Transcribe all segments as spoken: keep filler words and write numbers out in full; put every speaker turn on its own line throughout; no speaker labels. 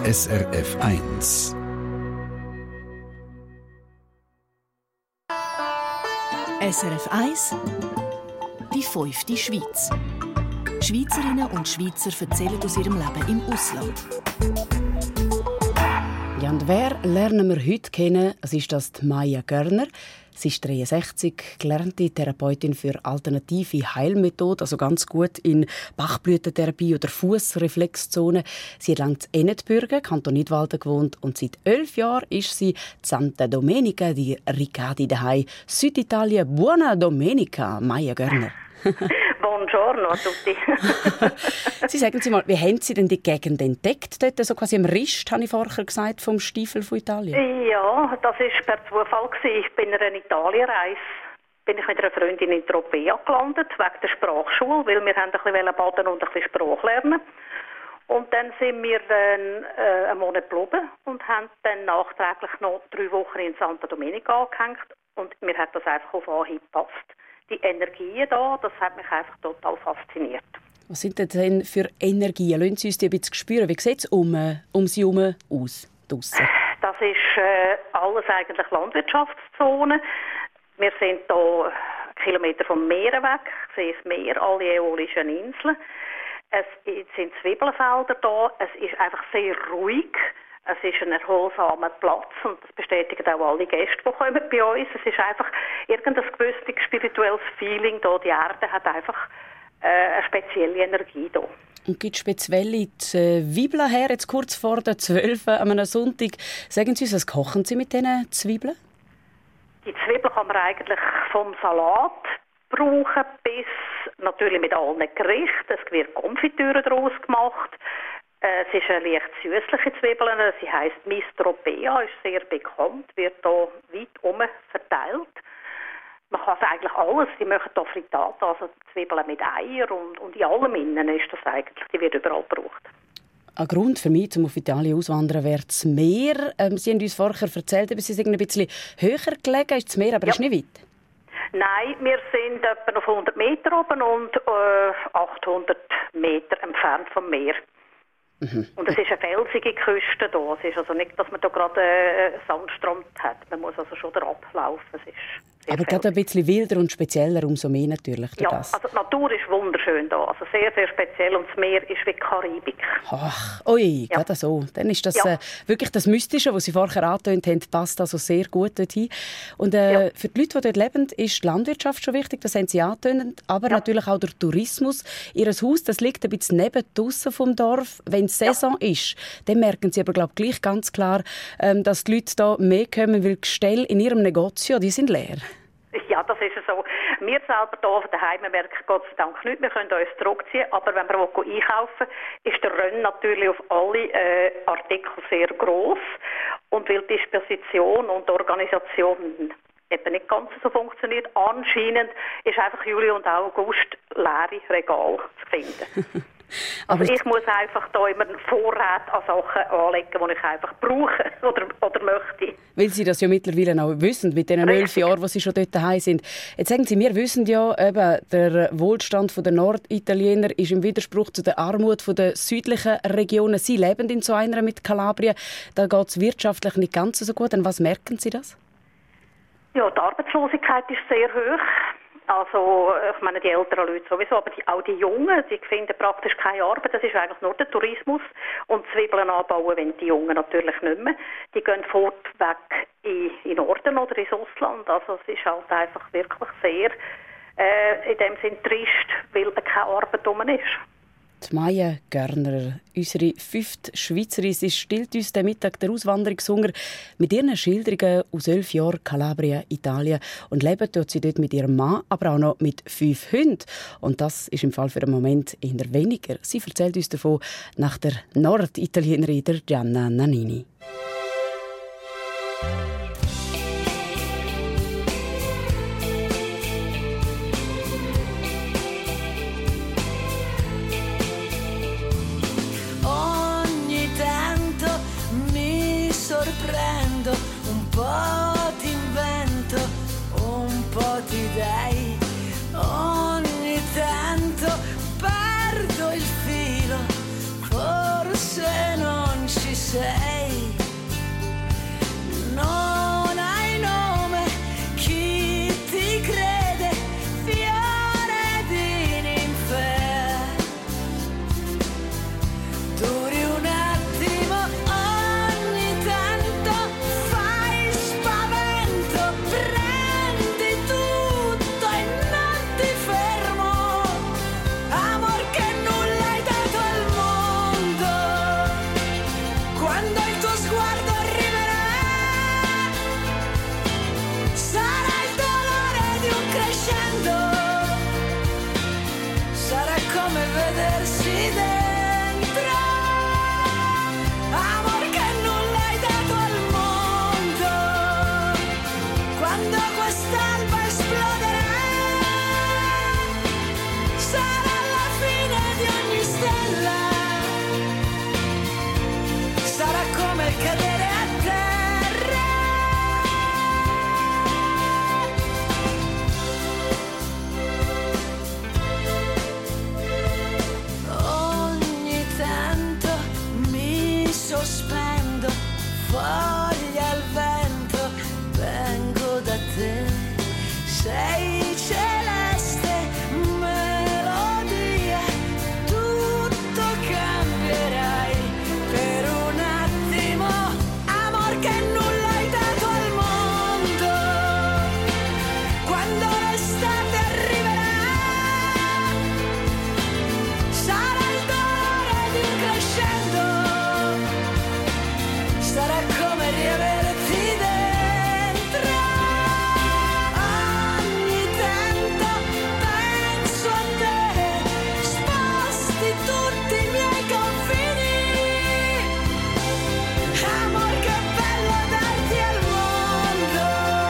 S R F eins.
S R F eins, die fünfte Schweiz. Schweizerinnen und Schweizer erzählen aus ihrem Leben im Ausland.
Ja, und wer lernen wir heute kennen? Es ist das die Maya Görner. Sie ist dreiundsechzig, gelernte Therapeutin für alternative Heilmethoden, also ganz gut in Bachblütentherapie oder Fussreflexzone. Sie hat lange in Enetbürgen, Kanton Nidwalden, gewohnt und seit elf Jahren ist sie in Santa Domenica di Riccardi daheim, Süditalien. Buona Domenica, Maya Görner.
Buongiorno a tutti.
Sie sagen Sie mal, wie haben Sie denn die Gegend entdeckt? Dort so quasi am Rist, habe ich vorher gesagt, vom Stiefel von Italien.
Ja, das war per Zufall. Ich bin in einer Italienreise. Bin ich mit einer Freundin in Tropea gelandet, wegen der Sprachschule, weil wir ein bisschen baden und ein bisschen Sprache lernen. Und dann sind wir dann, äh, einen Monat geblieben und haben dann nachträglich noch drei Wochen in Santa Domenica angehängt. Und mir hat das einfach auf Anhieb gepasst. Die Energien da, das hat mich einfach total fasziniert.
Was sind denn für Energien? Lassen Sie uns die ein bisschen spüren. Wie sieht es um, um Sie herum aus? Draussen?
Das ist äh, alles eigentlich Landwirtschaftszone. Wir sind hier Kilometer vom Meer weg. Ich sehe das Meer, alle äolischen Inseln. Es sind Zwiebelfelder da. Es ist einfach sehr ruhig. Es ist ein erholsamer Platz und das bestätigen auch alle Gäste, die kommen bei uns. Es ist einfach irgendein gewisses spirituelles Feeling da. Die Erde hat einfach äh, eine spezielle Energie da.
Und gibt es spezielle Zwiebeln her, jetzt kurz vor der zwölf an einem Sonntag? Sagen Sie uns, was kochen Sie mit diesen Zwiebeln?
Die Zwiebeln kann man eigentlich vom Salat brauchen bis natürlich mit allen Gerichten. Es wird Konfitüre daraus gemacht. Es ist eine leicht süßliche Zwiebel. Sie heisst Mistropea, ist sehr bekannt, wird hier weit herum verteilt. Man kann eigentlich alles. Sie machen hier Frittata, also Zwiebeln mit Eier und, und in allem innen ist das eigentlich. Die wird überall gebraucht.
Ein Grund für mich, um auf Italien auszuwandern, wäre das Meer. Ähm, Sie haben uns vorher erzählt, Sie sind ein bisschen höher gelegen. Ist das Meer, aber ja. Ist nicht weit?
Nein, wir sind etwa auf hundert Meter oben und äh, achthundert Meter entfernt vom Meer. Mhm. Und es ist eine felsige Küste hier. Es ist also nicht, dass man da gerade einen Sandstrand hat. Man muss also schon ablaufen. Es ist
aber gerade ein bisschen wilder und spezieller, umso mehr natürlich.
Ja,
das.
also die Natur ist wunderschön hier. Also sehr, sehr speziell. Und das Meer ist wie Karibik.
Ach, ui, ja. Gerade so. Dann ist das ja. äh, wirklich das Mystische, was Sie vorher angetönt haben, passt also sehr gut dorthin. Und äh, ja. für die Leute, die dort leben, ist die Landwirtschaft schon wichtig. Das haben Sie angetönt. Aber ja. natürlich auch der Tourismus. Ihr Haus, das liegt ein bisschen neben draussen vom Dorf. Wenn es Saison ja. ist, dann merken Sie aber glaub, gleich ganz klar, ähm, dass die Leute hier mehr kommen, weil die Gestelle in ihrem Negozio, die sind leer.
Ja, das ist so. Wir selber hier daheim merken Gott sei Dank nicht. Wir können uns zurückziehen. Aber wenn wir einkaufen, ist der Run natürlich auf alle äh, Artikel sehr gross. Und weil die Disposition und die Organisation eben nicht ganz so funktioniert, anscheinend ist einfach Juli und August leere Regal zu finden. Aber also ich muss einfach da immer einen Vorrat an Sachen anlegen, die ich einfach brauche oder, oder möchte.
Weil Sie das ja mittlerweile auch wissen, mit den elf Jahren, wo Sie schon dort daheim sind. Jetzt sagen Sie, wir wissen ja, eben, der Wohlstand der Norditaliener ist im Widerspruch zu der Armut der südlichen Regionen. Sie leben in so einer mit Kalabrien. Da geht es wirtschaftlich nicht ganz so gut. Und was merken Sie das?
Ja, die Arbeitslosigkeit ist sehr hoch. Also, ich meine, die älteren Leute sowieso, aber die, auch die Jungen, die finden praktisch keine Arbeit. Das ist eigentlich nur der Tourismus. Und Zwiebeln anbauen wenn die Jungen natürlich nicht mehr. Die gehen fortweg in, in Norden oder ins Ausland. Also, es ist halt einfach wirklich sehr, äh, in dem Sinn trist, weil keine Arbeit rum ist.
Die Maya Görner, unsere fünfte Schweizerin, sie stillt uns den Mittag der Auswanderungshunger mit ihren Schilderungen aus elf Jahren Kalabrien, Italien. Und leben tut sie dort mit ihrem Mann, aber auch noch mit fünf Hunden. Und das ist im Fall für einen Moment eher weniger. Sie erzählt uns davon nach der Norditalienerin der Gianna Nannini.
Sorprendo, un po' ti invento, un po' ti dai, ogni tanto perdo il filo, forse non ci sei. Non hai nome, chi ti crede, fiore di ninfea. Duri un attimo, ogni tanto fai spavento, prendi tutto e non ti fermo, amor che nulla hai dato al mondo. Quando il tuo sguardo arriverà, sarà il dolore di un crescendo, sarà come vedersi dentro, amor che nulla hai dato al mondo. Quando quest'alba esploderà, sarà la fine di ogni stella, sarà come cadere a terra. Ogni tanto mi sospendo, foglia al vento, vengo da te, sei celeste melodia, tutto cambierai per un attimo, amor che nulla hai dato al mondo. Quando l'estate arriverà, sarà il dolore di un crescendo, sarà come riaverti dentro. Ogni tanto penso a te, sposti tutti i miei confini, amor che bello darti al mondo.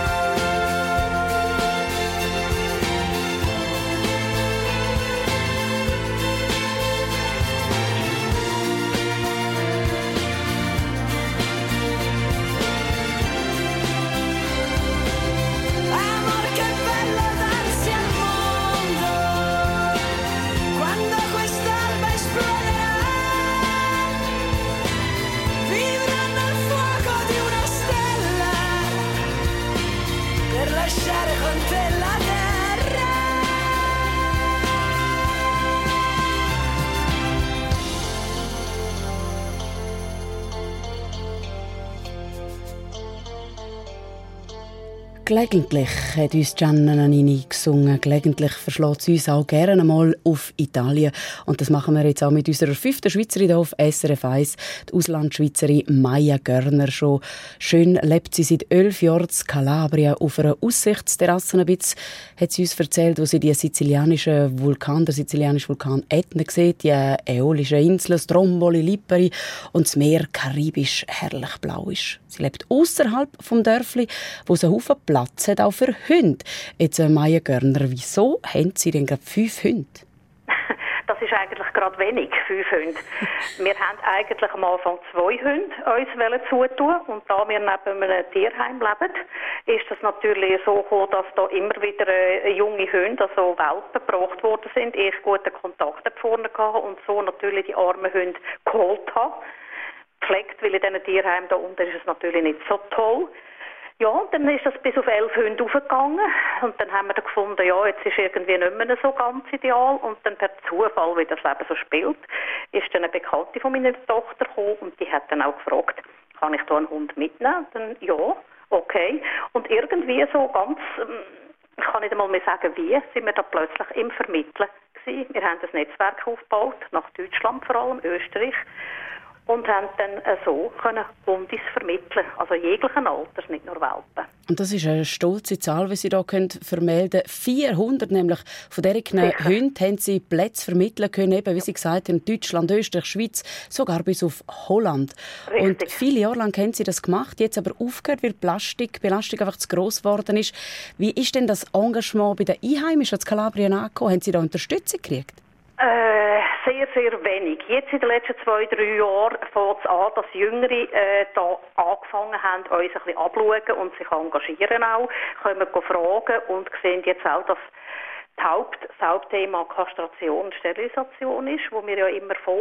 Amor che bello darsi al mondo. Quando quest'alba esploderà, vivrò nel fuoco di una stella, per lasciare con te la terra.
Gelegentlich hat uns Gianna Nannini gesungen. Gelegentlich verschlägt sie uns auch gerne einmal auf Italien. Und das machen wir jetzt auch mit unserer fünften Schweizerin hier auf S R F eins, die Auslandschweizerin Maja Görner. Schon schön lebt sie seit elf Jahren in Kalabrien auf einer Aussichtsterrasse. Ein bisschen hat sie uns erzählt, wo sie die sizilianischen Vulkan, der sizilianische Vulkan Etna sieht, die äolischen Inseln, Stromboli, Lipari und das Meer karibisch herrlich blau ist. Sie lebt außerhalb vom Dörfli, wo es einen Haufen Platz hat, auch für Hunde. Jetzt, äh, Maja Görner, wieso haben Sie denn gerade fünf Hunde?
Das ist eigentlich gerade wenig, fünf Hunde. Wir haben eigentlich am Anfang zwei Hunde uns zutun und da wir neben einem Tierheim leben, ist das natürlich so gekommen, dass da immer wieder äh, junge Hunde, also Welpen, gebracht worden sind. Ich guten Kontakt vorne hatte und so natürlich die armen Hunde geholt habe. Gepflegt, weil in diesen Tierheimen da unten ist es natürlich nicht so toll. Ja, und dann ist das bis auf elf Hunde aufgegangen und dann haben wir dann gefunden, ja, jetzt ist irgendwie nicht mehr so ganz ideal und dann per Zufall, wie das Leben so spielt, ist dann eine Bekannte von meiner Tochter gekommen und die hat dann auch gefragt, kann ich da einen Hund mitnehmen? Dann ja, okay. Und irgendwie so ganz, ich kann nicht einmal mehr sagen wie, sind wir da plötzlich im Vermitteln gewesen. Wir haben das Netzwerk aufgebaut, nach Deutschland vor allem, Österreich. Und haben dann so können Hundis vermitteln, also jeglichen Alters, nicht nur Welpen.
Und das ist eine stolze Zahl, die Sie hier vermelden können. vierhundert nämlich von diesen Hunden haben Sie Plätze vermitteln können, eben, wie Sie gesagt haben, Deutschland, Österreich, Schweiz, sogar bis auf Holland. Richtig. Und viele Jahre lang haben Sie das gemacht, jetzt aber aufgehört, weil Plastik, Belastung einfach zu gross geworden ist. Wie ist denn das Engagement bei den Einheimischen in Kalabrien angekommen? Haben Sie da Unterstützung gekriegt?
Äh, sehr, sehr wenig. Jetzt in den letzten zwei, drei Jahren fängt es an, dass Jüngere äh, da angefangen haben, uns ein bisschen abzuschauen und sich engagieren auch, können fragen und sehen jetzt auch, dass das, Haupt, das Hauptthema Kastration und Sterilisation ist, wo wir ja immer vor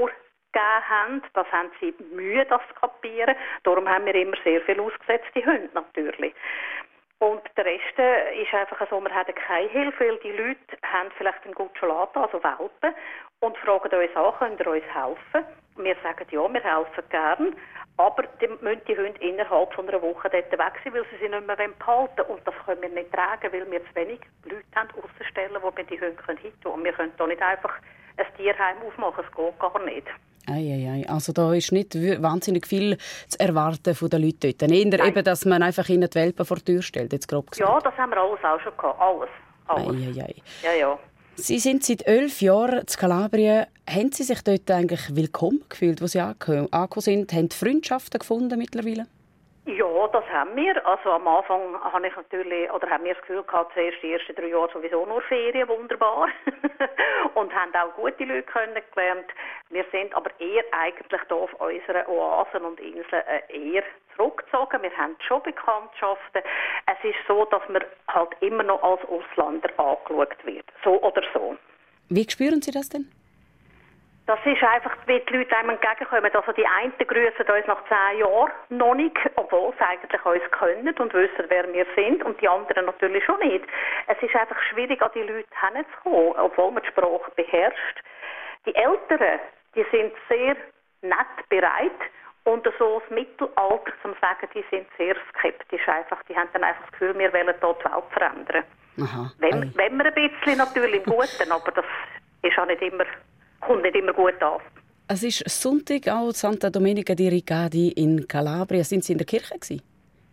gegeben haben. Das haben sie Mühe, das zu kapieren. Darum haben wir immer sehr viel ausgesetzte Hunde natürlich. Und der Rest ist einfach so, wir haben keine Hilfe, weil die Leute haben vielleicht einen guten Schokolade, also Welpen, und fragen uns an, könnt ihr uns helfen? Wir sagen, ja, wir helfen gern, aber dann müssen die Hunde innerhalb von einer Woche dort weg sein, weil sie sie nicht mehr behalten wollen. Und das können wir nicht tragen, weil wir zu wenig Leute haben, Aussenstellen, wo wir die Hunde hin tun. Und wir können da nicht einfach ein Tierheim aufmachen, das geht gar nicht.
Ei, ei, ei. Also da ist nicht wahnsinnig viel zu erwarten von den Leuten dort. Eher eben, dass man einfach ihnen die Welpen vor die Tür stellt, jetzt grob gesagt.
Ja, das haben wir alles auch schon gehabt. Alles. alles.
Ei, ei, ei.
Ja, ja.
Sie sind seit elf Jahren in Kalabrien. Haben Sie sich dort eigentlich willkommen gefühlt, wo Sie angekommen sind? Haben Sie Freundschaften gefunden mittlerweile?
Ja, das haben wir. Also am Anfang habe ich natürlich, oder haben wir das Gefühl gehabt, zuerst die ersten drei Jahre sowieso nur Ferien, wunderbar. Und haben auch gute Leute kennengelernt. Wir sind aber eher eigentlich hier auf unseren Oasen und Inseln eher zurückgezogen. Wir haben schon Bekanntschaften. Es ist so, dass man halt immer noch als Ausländer angeschaut wird. So oder so.
Wie spüren Sie das denn?
Das ist einfach, wie die Leute einem entgegenkommen. Also die einen grüßen uns nach zehn Jahren noch nicht, obwohl sie eigentlich uns kennen und wissen, wer wir sind, und die anderen natürlich schon nicht. Es ist einfach schwierig, an die Leute hinzukommen, obwohl man die Sprache beherrscht. Die Älteren, die sind sehr nett bereit, und so das Mittelalter, zum sagen, die sind sehr skeptisch. Einfach. Die haben dann einfach das Gefühl, wir wollen hier die Welt verändern.
Aha,
wenn, wenn wir ein bisschen natürlich im Guten, aber das ist auch nicht immer... kommt nicht immer gut an.
Es ist Sonntag, auch Santa Domenica di Riccardi in Calabria. Sind Sie in der Kirche gewesen?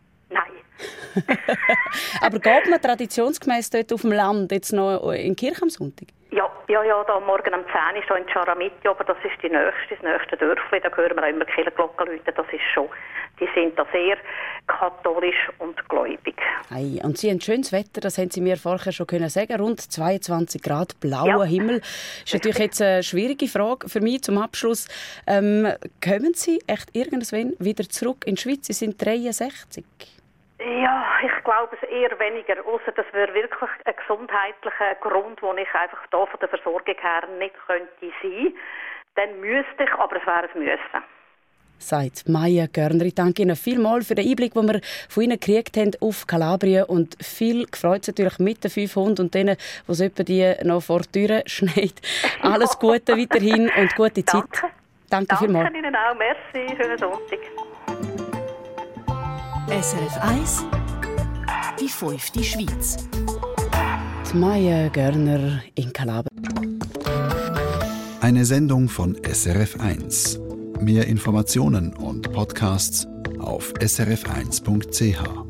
Nein.
Aber geht man traditionsgemäß dort auf dem Land jetzt noch in die Kirche am Sonntag?
Ja, ja, ja, da morgen um zehn Uhr in Charamiti, aber das ist die nächste, das nächste Dörfli, da hören wir auch immer die Kirchenglocken läuten, das ist schon, die sind da sehr katholisch und gläubig.
Hey, und Sie haben schönes Wetter, das haben Sie mir vorher schon können sagen, rund zweiundzwanzig Grad, blauer ja. Himmel. Das ist natürlich jetzt eine schwierige Frage für mich zum Abschluss. Ähm, kommen Sie echt irgendwann wieder zurück in die Schweiz? Sie sind dreiundsechzig.
Ja, ich glaube es eher weniger, außer das wäre wirklich ein gesundheitlicher Grund, den ich einfach hier von der Versorgung her nicht könnte sein. Dann müsste ich, aber es wäre es müssen.
Sagt Maja Görner. Ich danke Ihnen vielmals für den Einblick, den wir von Ihnen gekriegt haben auf Kalabrien. Und viel gefreut es natürlich mit den fünf Hunden und denen, die es etwa die noch vor die Tür schneit. Alles Gute weiterhin und gute Zeit.
Danke.
Danke,
danke
vielmals.
Danke Ihnen auch. Merci. Schönen Sonntag.
S R F eins, die fünfte Schweiz.
Die Maja Görner in Kalabrien.
Eine Sendung von S R F eins. Mehr Informationen und Podcasts auf s r f eins punkt c h.